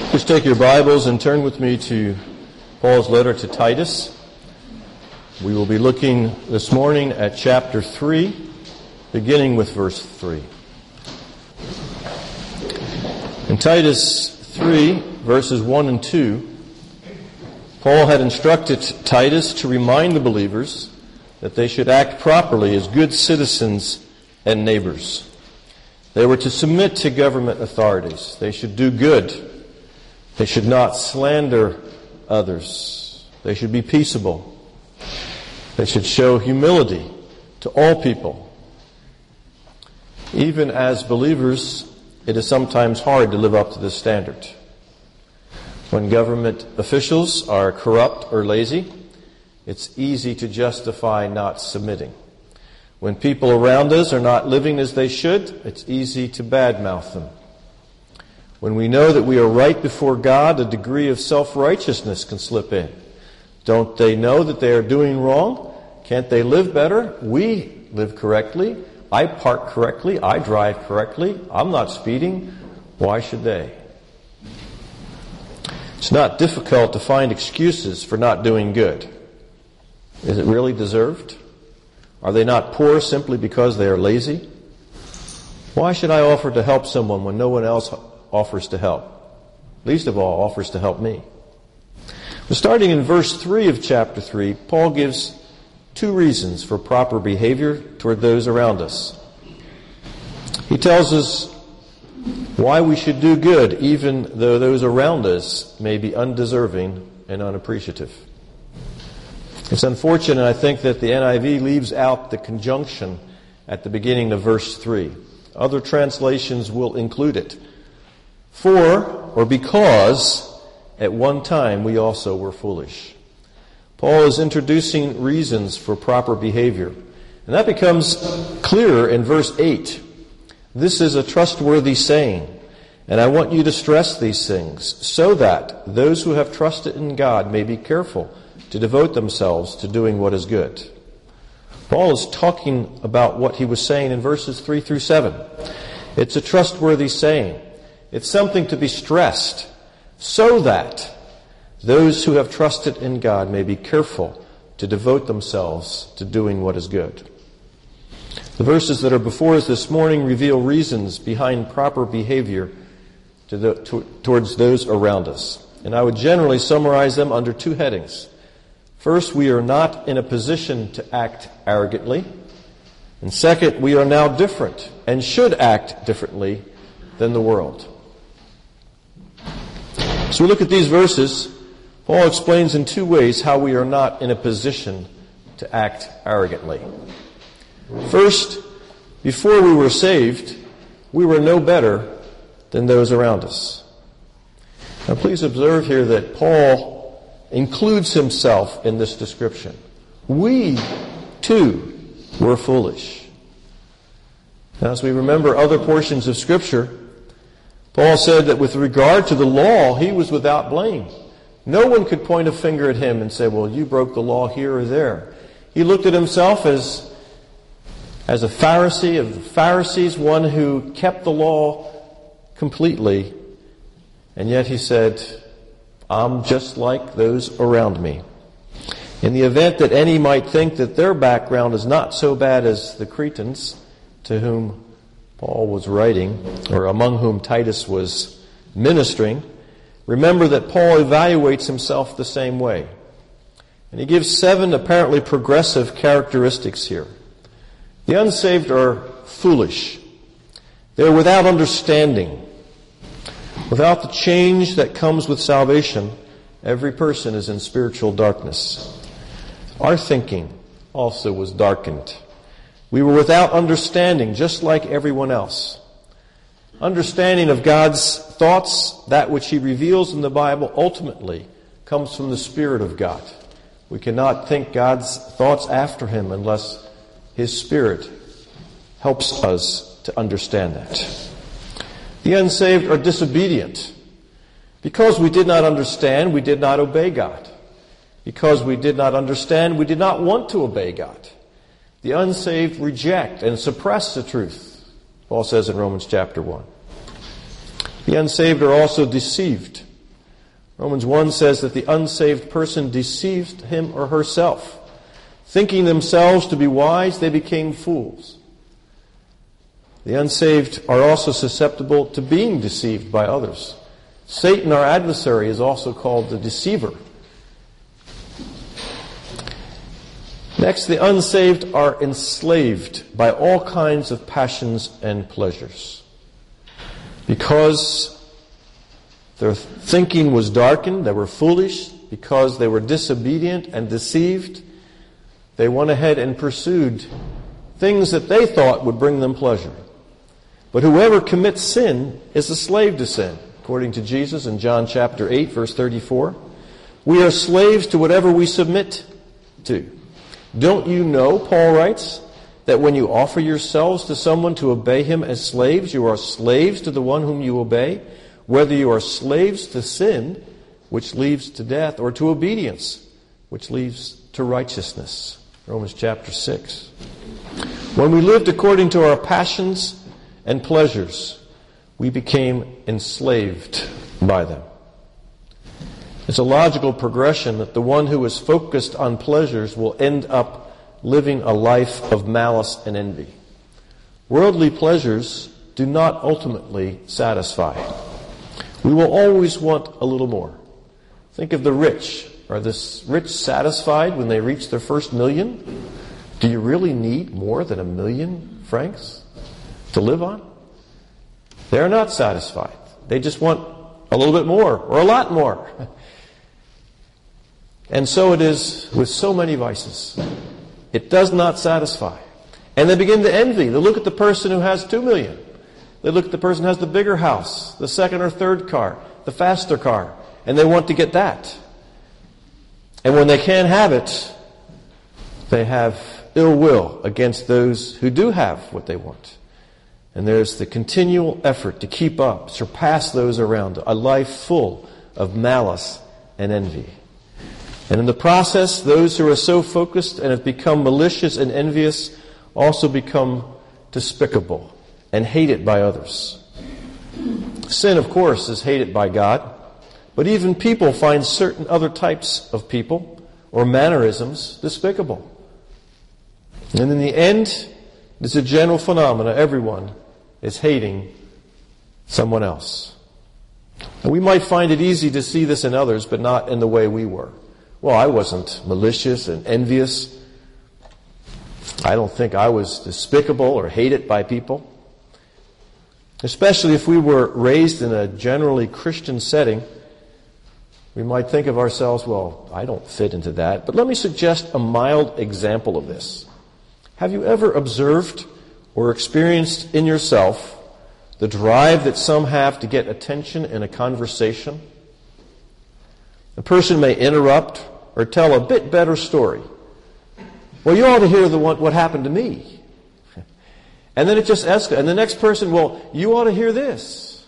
Please take your Bibles and turn with me to Paul's letter to Titus. We will be looking this morning at chapter 3, beginning with verse 3. In Titus 3, verses 1 and 2, Paul had instructed Titus to remind the believers that they should act properly as good citizens and neighbors. They were to submit to government authorities. They should do good. They should not slander others. They should be peaceable. They should show humility to all people. Even as believers, it is sometimes hard to live up to this standard. When government officials are corrupt or lazy, it's easy to justify not submitting. When people around us are not living as they should, it's easy to badmouth them. When we know that we are right before God, a degree of self-righteousness can slip in. Don't they know that they are doing wrong? Can't they live better? We live correctly. I park correctly. I drive correctly. I'm not speeding. Why should they? It's not difficult to find excuses for not doing good. Is it really deserved? Are they not poor simply because they are lazy? Why should I offer to help someone when no one else offers to help? Least of all, offers to help me. But starting in verse 3 of chapter 3, Paul gives two reasons for proper behavior toward those around us. He tells us why we should do good even though those around us may be undeserving and unappreciative. It's unfortunate, I think, that the NIV leaves out the conjunction at the beginning of verse 3. Other translations will include it. For, or because, at one time we also were foolish. Paul is introducing reasons for proper behavior. And that becomes clearer in verse 8. This is a trustworthy saying, and I want you to stress these things, so that those who have trusted in God may be careful to devote themselves to doing what is good. Paul is talking about what he was saying in verses 3 through 7. It's a trustworthy saying. It's something to be stressed, so that those who have trusted in God may be careful to devote themselves to doing what is good. The verses that are before us this morning reveal reasons behind proper behavior towards those around us. And I would generally summarize them under two headings. First, we are not in a position to act arrogantly. And second, we are now different and should act differently than the world. So we look at these verses. Paul explains in two ways how we are not in a position to act arrogantly. First, before we were saved, we were no better than those around us. Now please observe here that Paul includes himself in this description. We, too, were foolish. Now, as we remember other portions of Scripture, Paul said that with regard to the law, he was without blame. No one could point a finger at him and say, well, you broke the law here or there. He looked at himself as a Pharisee of the Pharisees, one who kept the law completely. And yet he said, I'm just like those around me. In the event that any might think that their background is not so bad as the Cretans, to whom Paul was writing, or among whom Titus was ministering, remember that Paul evaluates himself the same way. And he gives 7 apparently progressive characteristics here. The unsaved are foolish. They're without understanding. Without the change that comes with salvation, every person is in spiritual darkness. Our thinking also was darkened. We were without understanding, just like everyone else. Understanding of God's thoughts, that which He reveals in the Bible, ultimately comes from the Spirit of God. We cannot think God's thoughts after Him unless His Spirit helps us to understand that. The unsaved are disobedient. Because we did not understand, we did not obey God. Because we did not understand, we did not want to obey God. The unsaved reject and suppress the truth, Paul says in Romans chapter 1. The unsaved are also deceived. Romans 1 says that the unsaved person deceived him or herself. Thinking themselves to be wise, they became fools. The unsaved are also susceptible to being deceived by others. Satan, our adversary, is also called the deceiver. Next, the unsaved are enslaved by all kinds of passions and pleasures. Because their thinking was darkened, they were foolish, because they were disobedient and deceived, they went ahead and pursued things that they thought would bring them pleasure. But whoever commits sin is a slave to sin, according to Jesus in John chapter 8, verse 34. We are slaves to whatever we submit to. Don't you know, Paul writes, that when you offer yourselves to someone to obey him as slaves, you are slaves to the one whom you obey, whether you are slaves to sin, which leads to death, or to obedience, which leads to righteousness. Romans chapter 6. When we lived according to our passions and pleasures, we became enslaved by them. It's a logical progression that the one who is focused on pleasures will end up living a life of malice and envy. Worldly pleasures do not ultimately satisfy. We will always want a little more. Think of the rich. Are the rich satisfied when they reach their first million? Do you really need more than 1 million francs to live on? They're not satisfied. They just want a little bit more or a lot more. And so it is with so many vices. It does not satisfy. And they begin to envy. They look at the person who has 2 million. They look at the person who has the bigger house, the second or third car, the faster car, and they want to get that. And when they can't have it, they have ill will against those who do have what they want. And there's the continual effort to keep up, surpass those around, a life full of malice and envy. And in the process, those who are so focused and have become malicious and envious also become despicable and hated by others. Sin, of course, is hated by God, but even people find certain other types of people or mannerisms despicable. And in the end, it's a general phenomena. Everyone is hating someone else. And we might find it easy to see this in others, but not in the way we were. Well, I wasn't malicious and envious. I don't think I was despicable or hated by people. Especially if we were raised in a generally Christian setting, we might think of ourselves, well, I don't fit into that. But let me suggest a mild example of this. Have you ever observed or experienced in yourself the drive that some have to get attention in a conversation? A person may interrupt or tell a bit better story. Well, you ought to hear what happened to me. And then it just escalates. And the next person, well, you ought to hear this.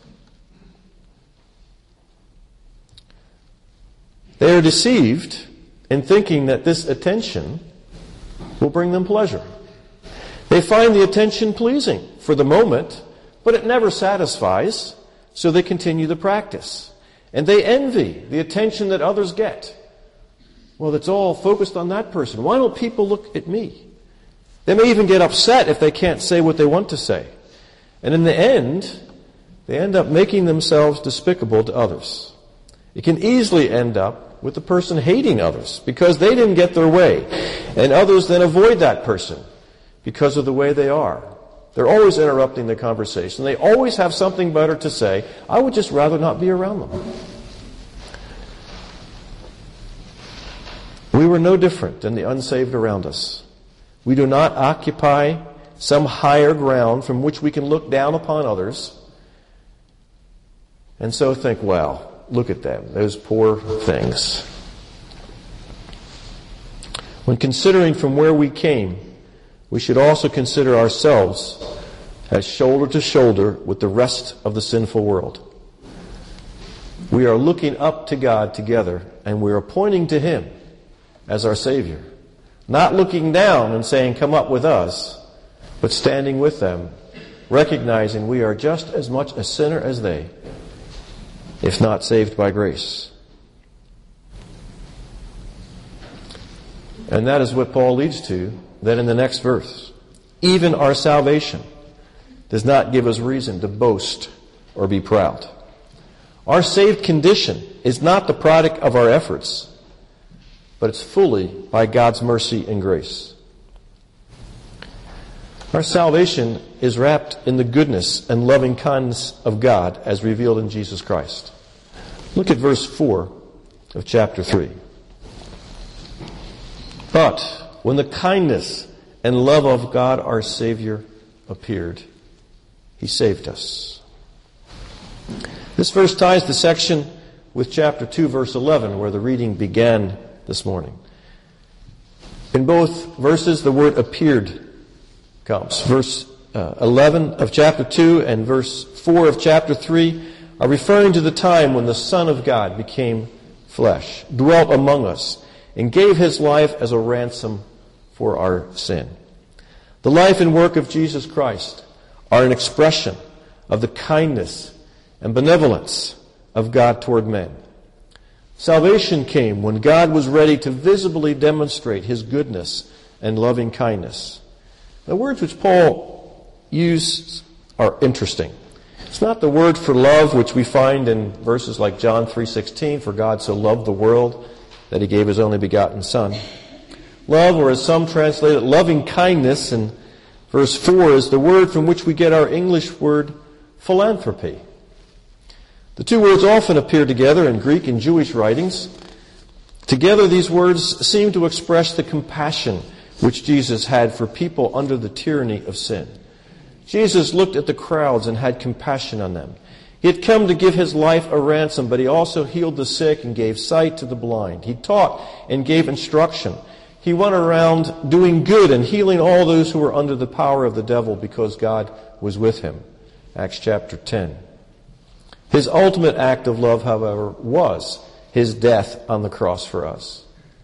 They are deceived in thinking that this attention will bring them pleasure. They find the attention pleasing for the moment, but it never satisfies, so they continue the practice. And they envy the attention that others get. Well, it's all focused on that person. Why don't people look at me? They may even get upset if they can't say what they want to say. And in the end, they end up making themselves despicable to others. It can easily end up with the person hating others because they didn't get their way. And others then avoid that person because of the way they are. They're always interrupting the conversation. They always have something better to say. I would just rather not be around them. We were no different than the unsaved around us. We do not occupy some higher ground from which we can look down upon others and so think, well, look at them, those poor things. When considering from where we came, we should also consider ourselves as shoulder to shoulder with the rest of the sinful world. We are looking up to God together, and we are pointing to Him as our Savior. Not looking down and saying, come up with us, but standing with them, recognizing we are just as much a sinner as they, if not saved by grace. And that is what Paul leads to, then in the next verse. Even our salvation does not give us reason to boast or be proud. Our saved condition is not the product of our efforts, but it's fully by God's mercy and grace. Our salvation is wrapped in the goodness and loving kindness of God as revealed in Jesus Christ. Look at verse 4 of chapter 3. But when the kindness and love of God our Savior appeared, He saved us. This verse ties the section with chapter 2, verse 11, where the reading began this morning. In both verses, the word appeared comes. Verse 11 of chapter 2 and verse 4 of chapter 3 are referring to the time when the Son of God became flesh, dwelt among us, and gave His life as a ransom for our sin. The life and work of Jesus Christ are an expression of the kindness and benevolence of God toward men. Salvation came when God was ready to visibly demonstrate His goodness and loving kindness. The words which Paul used are interesting. It's not the word for love which we find in verses like John 3:16, for God so loved the world that He gave His only begotten Son. Love, or as some translate it, loving kindness, in verse 4 is the word from which we get our English word philanthropy. The two words often appear together in Greek and Jewish writings. Together, these words seem to express the compassion which Jesus had for people under the tyranny of sin. Jesus looked at the crowds and had compassion on them. He had come to give His life a ransom, but He also healed the sick and gave sight to the blind. He taught and gave instruction. He went around doing good and healing all those who were under the power of the devil because God was with Him. Acts chapter 10. His ultimate act of love, however, was His death on the cross for us.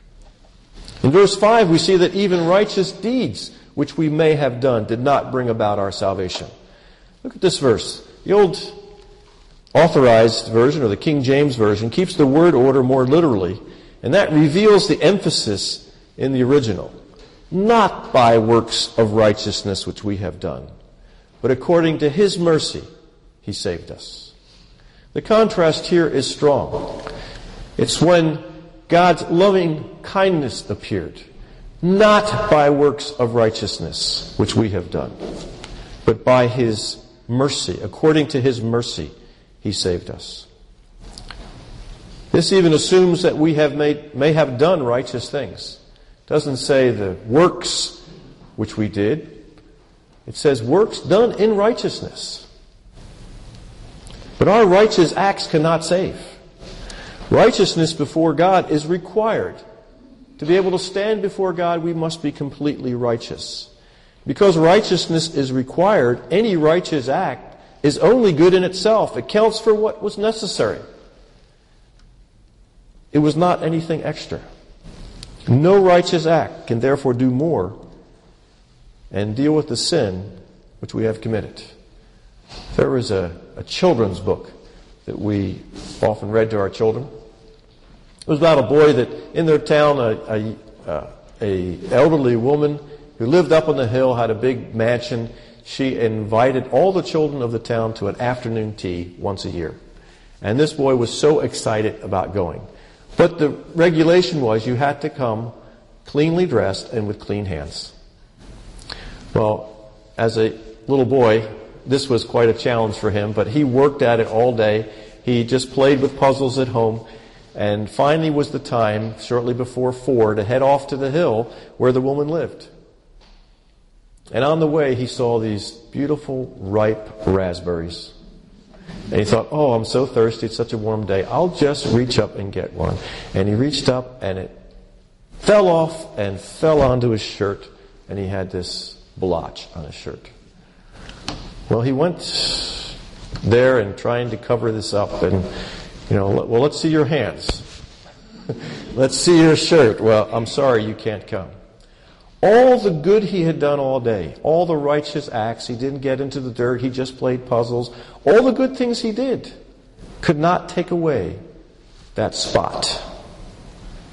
In verse 5, we see that even righteous deeds which we may have done did not bring about our salvation. Look at this verse. The old Authorized Version, or the King James Version, keeps the word order more literally, and that reveals the emphasis in the original. Not by works of righteousness which we have done, but according to His mercy He saved us. The contrast here is strong. It's when God's loving kindness appeared, not by works of righteousness which we have done, but by His mercy. According to His mercy, He saved us. This even assumes that we may have done righteous things. It doesn't say the works which we did. It says works done in righteousness. But our righteous acts cannot save. Righteousness before God is required. To be able to stand before God, we must be completely righteous. Because righteousness is required, any righteous act is only good in itself. It counts for what was necessary. It was not anything extra. No righteous act can therefore do more and deal with the sin which we have committed. There was a children's book that we often read to our children. It was about a boy that in their town, a elderly woman who lived up on the hill, had a big mansion. She invited all the children of the town to an afternoon tea once a year. And this boy was so excited about going. But the regulation was you had to come cleanly dressed and with clean hands. Well, as a little boy, this was quite a challenge for him, but he worked at it all day. He just played with puzzles at home. And finally was the time, shortly before 4, to head off to the hill where the woman lived. And on the way, he saw these beautiful, ripe raspberries. And he thought, oh, I'm so thirsty. It's such a warm day. I'll just reach up and get one. And he reached up, and it fell off and fell onto his shirt. And he had this blotch on his shirt. Well, he went there and trying to cover this up. And, well, let's see your hands. Let's see your shirt. Well, I'm sorry, you can't come. All the good he had done all day, all the righteous acts, he didn't get into the dirt, he just played puzzles, all the good things he did could not take away that spot.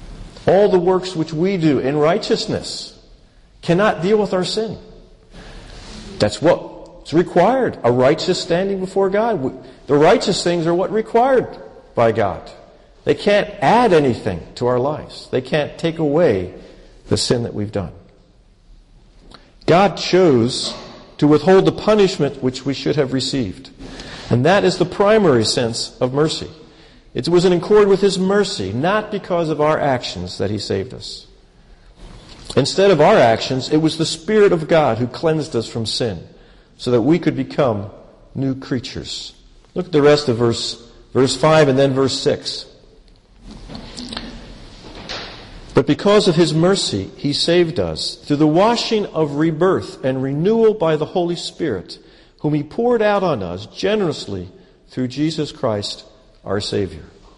All the works which we do in righteousness cannot deal with our sin. That's what's required, a righteous standing before God. The righteous things are what required by God. They can't add anything to our lives. They can't take away the sin that we've done. God chose to withhold the punishment which we should have received. And that is the primary sense of mercy. It was in accord with His mercy, not because of our actions, that He saved us. Instead of our actions, it was the Spirit of God who cleansed us from sin, so that we could become new creatures. Look at the rest of verse 5 and then verse 6. But because of His mercy, He saved us through the washing of rebirth and renewal by the Holy Spirit, whom He poured out on us generously through Jesus Christ, our Savior.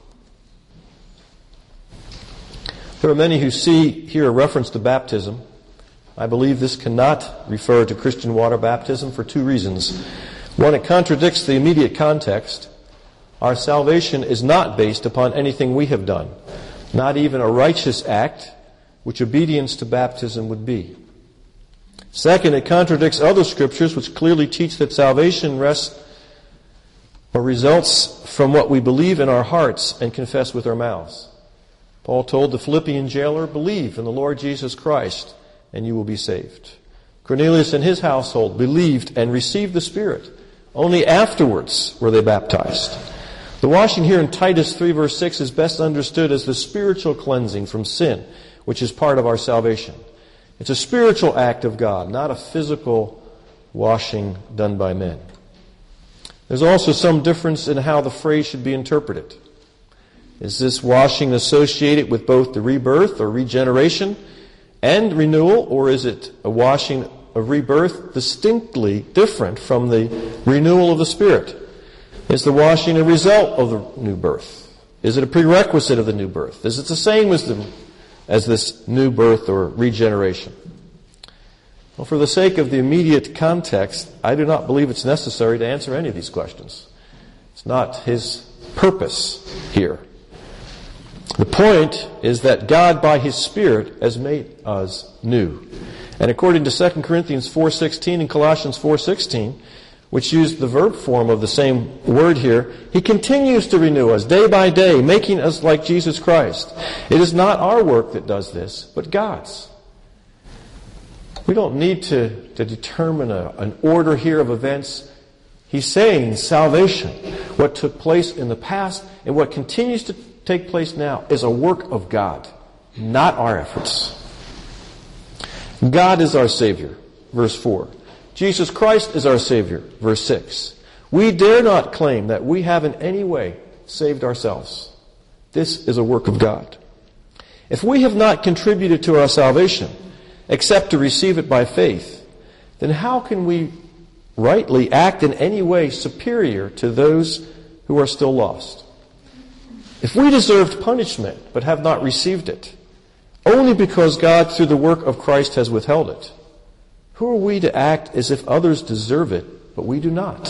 There are many who see here a reference to baptism. I believe this cannot refer to Christian water baptism for two reasons. One, it contradicts the immediate context. Our salvation is not based upon anything we have done, not even a righteous act, which obedience to baptism would be. Second, it contradicts other scriptures which clearly teach that salvation rests or results from what we believe in our hearts and confess with our mouths. Paul told the Philippian jailer, "Believe in the Lord Jesus Christ, and you will be saved." Cornelius and his household believed and received the Spirit. Only afterwards were they baptized. The washing here in Titus 3 verse 6 is best understood as the spiritual cleansing from sin, which is part of our salvation. It's a spiritual act of God, not a physical washing done by men. There's also some difference in how the phrase should be interpreted. Is this washing associated with both the rebirth or regeneration and renewal, or is it a washing of rebirth distinctly different from the renewal of the Spirit? Is the washing a result of the new birth? Is it a prerequisite of the new birth? Is it the same as this new birth or regeneration? Well, for the sake of the immediate context, I do not believe it's necessary to answer any of these questions. It's not His purpose here. The point is that God, by His Spirit, has made us new. And according to 2 Corinthians 4:16 and Colossians 4:16, which use the verb form of the same word here, He continues to renew us day by day, making us like Jesus Christ. It is not our work that does this, but God's. We don't need to determine an order here of events. He's saying salvation, what took place in the past and what continues to take place now, is a work of God, not our efforts. God is our Savior, verse 4. Jesus Christ is our Savior, verse 6. We dare not claim that we have in any way saved ourselves. This is a work of God. If we have not contributed to our salvation, except to receive it by faith, then how can we rightly act in any way superior to those who are still lost? If we deserved punishment but have not received it, only because God through the work of Christ has withheld it, who are we to act as if others deserve it, but we do not?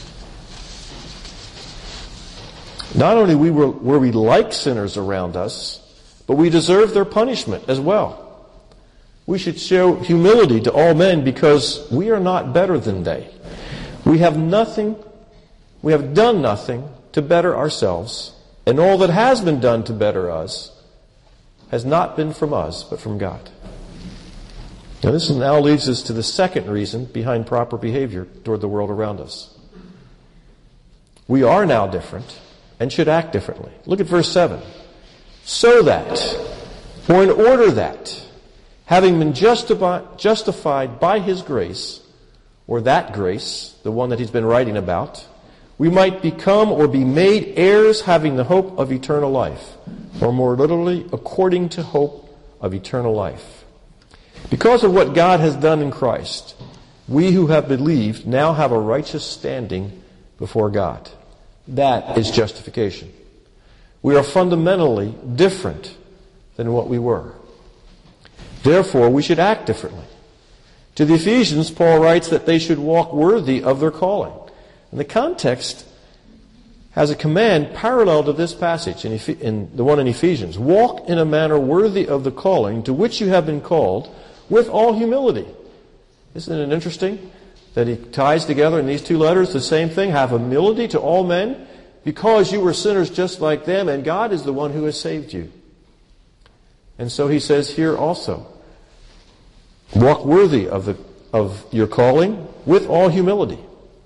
Not only were we like sinners around us, but we deserve their punishment as well. We should show humility to all men because we are not better than they. We have done nothing to better ourselves, and all that has been done to better us has not been from us, but from God. Now this now leads us to the second reason behind proper behavior toward the world around us. We are now different and should act differently. Look at verse 7. So that, or in order that, having been justified by His grace, or that grace, the one that he's been writing about, we might become or be made heirs having the hope of eternal life, or more literally, according to hope of eternal life. Because of what God has done in Christ, we who have believed now have a righteous standing before God. That is justification. We are fundamentally different than what we were. Therefore, we should act differently. To the Ephesians, Paul writes that they should walk worthy of their calling. And the context has a command parallel to this passage in the one in Ephesians. Walk in a manner worthy of the calling to which you have been called, with all humility. Isn't it interesting that he ties together in these two letters the same thing? Have humility to all men, because you were sinners just like them, and God is the one who has saved you. And so he says here also, walk worthy of your calling with all humility.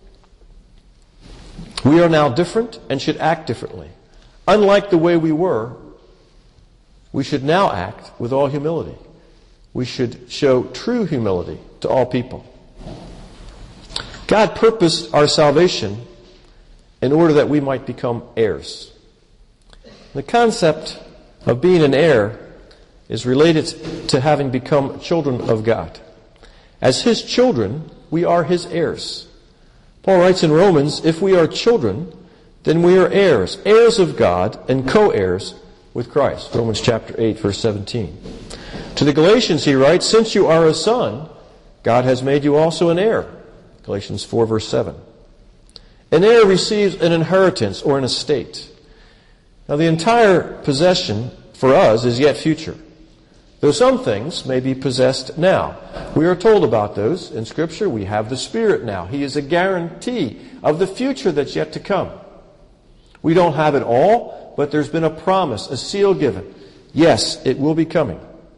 We are now different and should act differently. Unlike the way we were, we should now act with all humility. We should show true humility to all people. God purposed our salvation in order that we might become heirs. The concept of being an heir is related to having become children of God. As His children, we are His heirs. Paul writes in Romans, if we are children, then we are heirs, heirs of God and co-heirs with Christ. Romans chapter 8, verse 17. To the Galatians he writes, since you are a son, God has made you also an heir. Galatians 4, verse 7. An heir receives an inheritance or an estate. Now the entire possession for us is yet future, though some things may be possessed now. We are told about those in Scripture. We have the Spirit now. He is a guarantee of the future that's yet to come. We don't have it all, but there's been a promise, a seal given. Yes, it will be coming.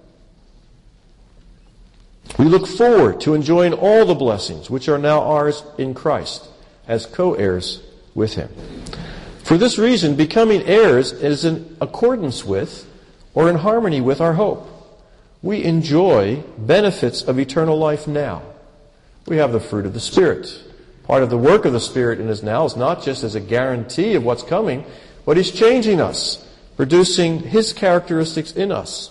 We look forward to enjoying all the blessings which are now ours in Christ as co-heirs with Him. For this reason, becoming heirs is in accordance with or in harmony with our hope. We enjoy benefits of eternal life now. We have the fruit of the Spirit. Part of the work of the Spirit in us now is not just as a guarantee of what's coming, but He's changing us, producing His characteristics in us.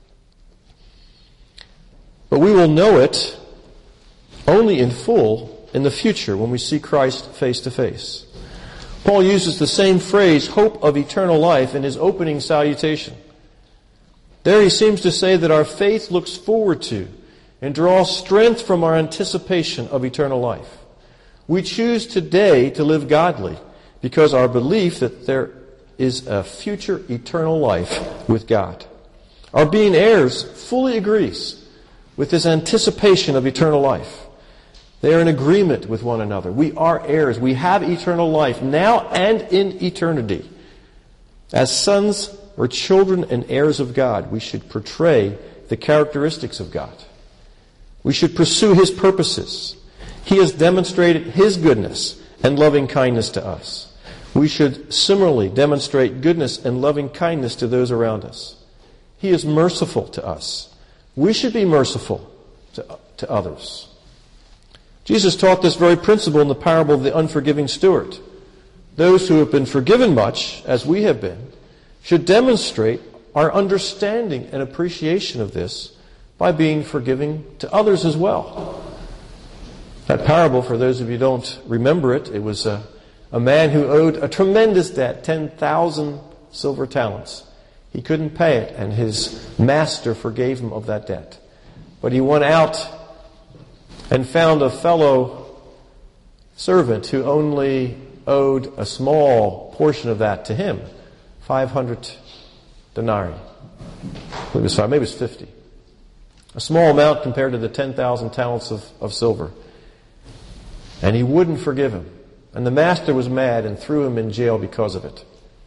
But we will know it only in full in the future when we see Christ face to face. Paul uses the same phrase, hope of eternal life, in his opening salutation. There he seems to say that our faith looks forward to and draws strength from our anticipation of eternal life. We choose today to live godly because our belief that there is a future eternal life with God. Our being heirs fully agrees with this anticipation of eternal life. They are in agreement with one another. We are heirs. We have eternal life now and in eternity. As sons or children and heirs of God, we should portray the characteristics of God. We should pursue His purposes. He has demonstrated His goodness and loving kindness to us. We should similarly demonstrate goodness and loving kindness to those around us. He is merciful to us. We should be merciful to others. Jesus taught this very principle in the parable of the unforgiving steward. Those who have been forgiven much, as we have been, should demonstrate our understanding and appreciation of this by being forgiving to others as well. That parable, for those of you who don't remember it, it was a man who owed a tremendous debt, 10,000 silver talents. He couldn't pay it, and his master forgave him of that debt. But he went out and found a fellow servant who only owed a small portion of that to him, 500 denarii. Maybe it was 50. A small amount compared to the 10,000 talents of silver. And he wouldn't forgive him. And the master was mad and threw him in jail because of it.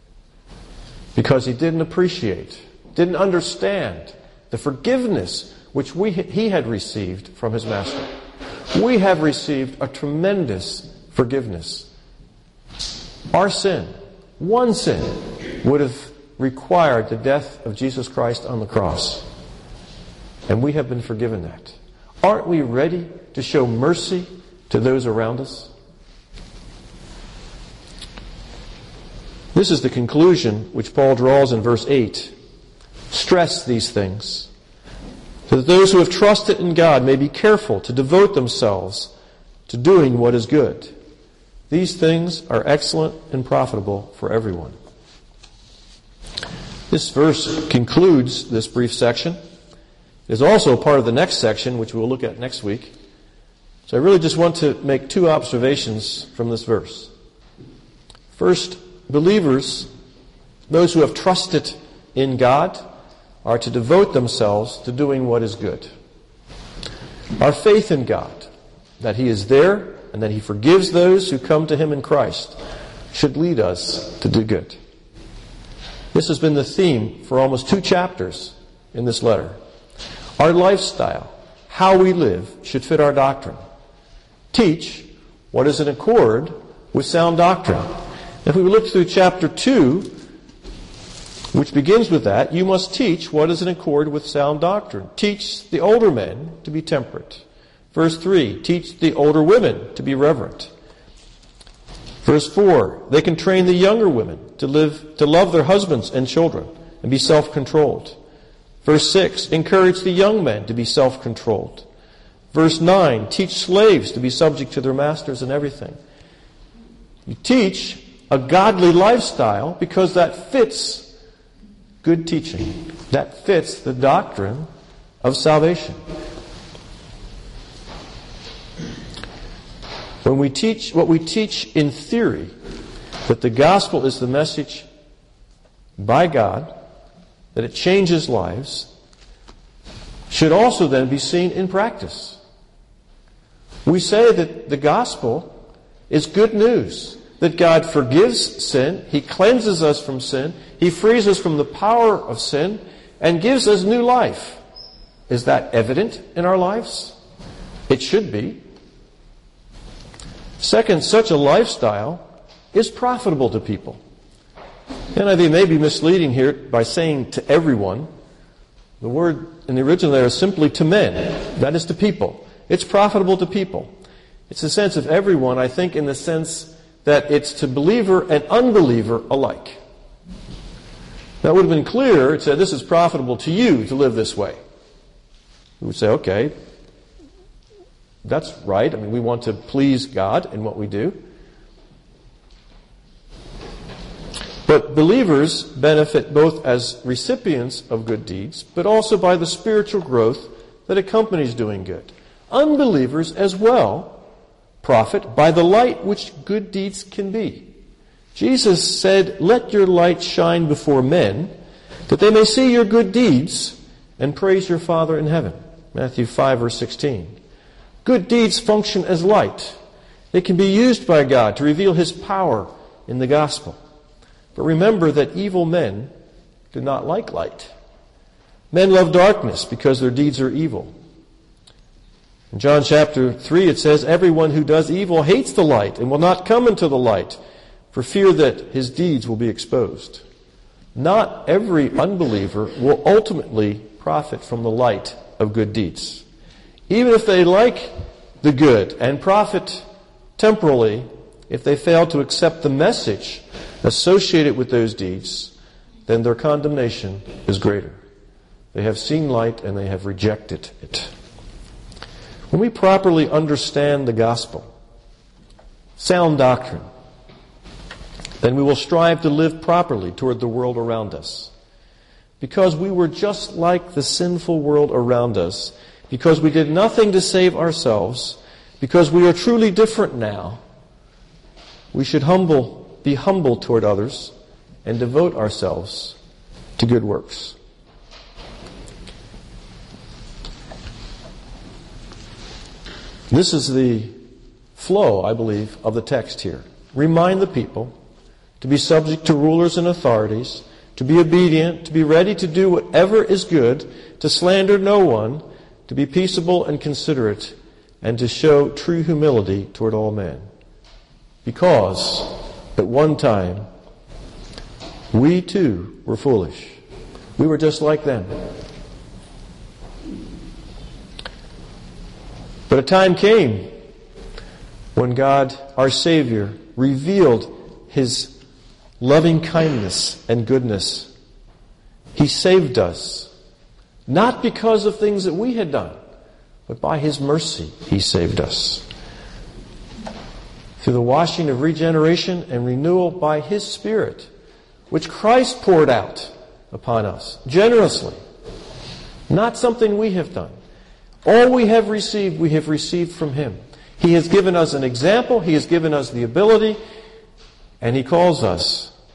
Because he didn't appreciate, didn't understand the forgiveness which he had received from his master. We have received a tremendous forgiveness. Our sin, one sin, would have required the death of Jesus Christ on the cross. And we have been forgiven that. Aren't we ready to show mercy to those around us? This is the conclusion which Paul draws in verse 8. Stress these things, so that those who have trusted in God may be careful to devote themselves to doing what is good. These things are excellent and profitable for everyone. This verse concludes this brief section. It is also part of the next section, which we'll look at next week. So I really just want to make two observations from this verse. First, believers, those who have trusted in God, are to devote themselves to doing what is good. Our faith in God, that He is there and that He forgives those who come to Him in Christ, should lead us to do good. This has been the theme for almost 2 chapters in this letter. Our lifestyle, how we live, should fit our doctrine. Teach what is in accord with sound doctrine. If we look through chapter 2, which begins with that, you must teach what is in accord with sound doctrine. Teach the older men to be temperate. Verse 3, teach the older women to be reverent. Verse 4, they can train the younger women to love their husbands and children and be self-controlled. Verse 6, encourage the young men to be self-controlled. Verse 9, teach slaves to be subject to their masters in everything. You teach a godly lifestyle because that fits good teaching. That fits the doctrine of salvation. When we teach what we teach in theory, that the gospel is the message by God, that it changes lives, should also then be seen in practice. We say that the gospel is good news, that God forgives sin, He cleanses us from sin, He frees us from the power of sin, and gives us new life. Is that evident in our lives? It should be. Second, such a lifestyle is profitable to people. NIV may be misleading here by saying to everyone. The word in the original there is simply to men. That is to people. It's profitable to people. It's a sense of everyone, I think, in the sense that it's to believer and unbeliever alike. That would have been clearer. It said, this is profitable to you to live this way. We would say, okay, that's right. I mean, we want to please God in what we do. But believers benefit both as recipients of good deeds, but also by the spiritual growth that accompanies doing good. Unbelievers as well profit by the light which good deeds can be. Jesus said, let your light shine before men, that they may see your good deeds and praise your Father in heaven. Matthew 5, verse 16. Good deeds function as light. They can be used by God to reveal His power in the gospel. But remember that evil men do not like light. Men love darkness because their deeds are evil. In John chapter 3 it says, everyone who does evil hates the light and will not come into the light for fear that his deeds will be exposed. Not every unbeliever will ultimately profit from the light of good deeds. Even if they like the good and profit temporally, if they fail to accept the message associated with those deeds, then their condemnation is greater. They have seen light and they have rejected it. When we properly understand the gospel, sound doctrine, then we will strive to live properly toward the world around us. Because we were just like the sinful world around us, because we did nothing to save ourselves, because we are truly different now, we should be humble toward others and devote ourselves to good works. This is the flow, I believe, of the text here. Remind the people to be subject to rulers and authorities, to be obedient, to be ready to do whatever is good, to slander no one, to be peaceable and considerate, and to show true humility toward all men. Because at one time, we too were foolish. We were just like them. But a time came when God, our Savior, revealed His loving kindness and goodness. He saved us, not because of things that we had done, but by His mercy He saved us. Through the washing of regeneration and renewal by His Spirit, which Christ poured out upon us generously. Not something we have done. All we have received from Him. He has given us an example, He has given us the ability, and He calls us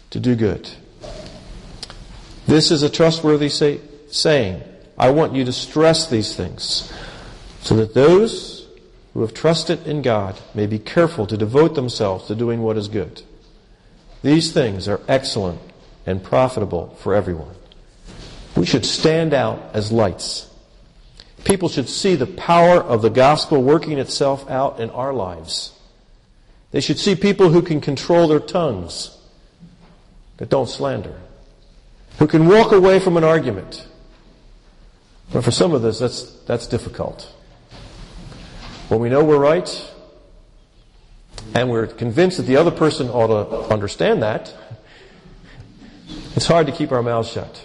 to do good. This is a trustworthy saying. I want you to stress these things so that those who have trusted in God may be careful to devote themselves to doing what is good. These things are excellent and profitable for everyone. We should stand out as lights. People should see the power of the gospel working itself out in our lives. They should see people who can control their tongues, that don't slander, who can walk away from an argument. But for some of us, that's difficult. When we know we're right, and we're convinced that the other person ought to understand that, it's hard to keep our mouths shut.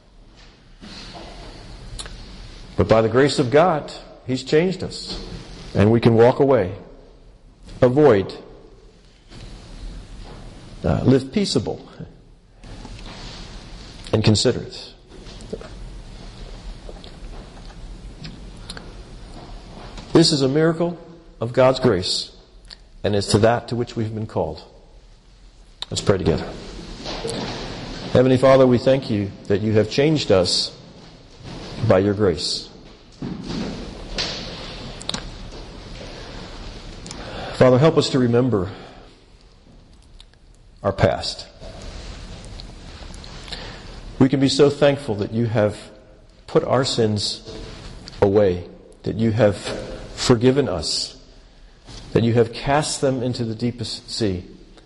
But by the grace of God, He's changed us, and we can walk away, avoid, live peaceable, and considerate. This is a miracle of God's grace, and it's to that to which we've been called. Let's pray together. Heavenly Father, we thank you that you have changed us by your grace. Father, help us to remember our past. We can be so thankful that you have put our sins away, that you have forgiven us, that you have cast them into the deepest sea.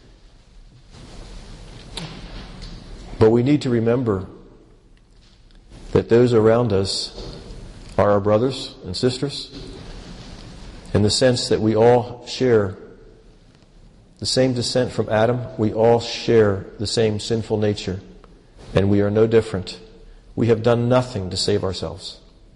But we need to remember that those around us are our brothers and sisters, in the sense that we all share the same descent from Adam. We all share the same sinful nature, and we are no different. We have done nothing to save ourselves.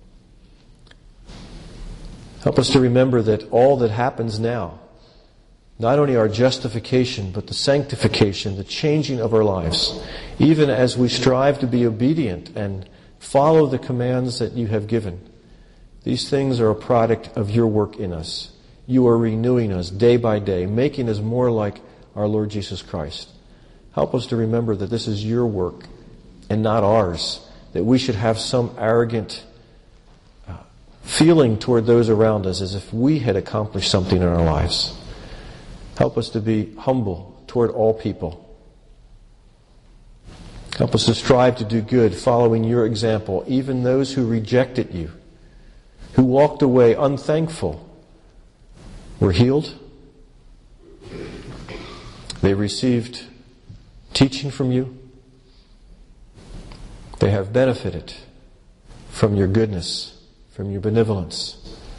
Help us to remember that all that happens now, not only our justification, but the sanctification, the changing of our lives, even as we strive to be obedient and follow the commands that you have given, these things are a product of your work in us. You are renewing us day by day, making us more like our Lord Jesus Christ. Help us to remember that this is your work and not ours, that we should have some arrogant feeling toward those around us as if we had accomplished something in our lives. Help us to be humble toward all people. Help us to strive to do good, following your example, even those who rejected you, who walked away unthankful, were healed. They received teaching from you. They have benefited from your goodness, from your benevolence.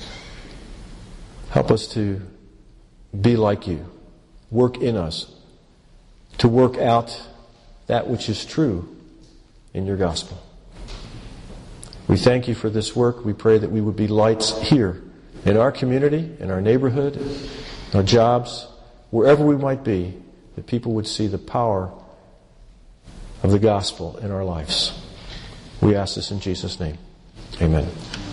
Help us to be like you. Work in us to work out that which is true in your gospel. We thank you for this work. We pray that we would be lights here in our community, in our neighborhood, our jobs, wherever we might be, that people would see the power of the gospel in our lives. We ask this in Jesus' name. Amen.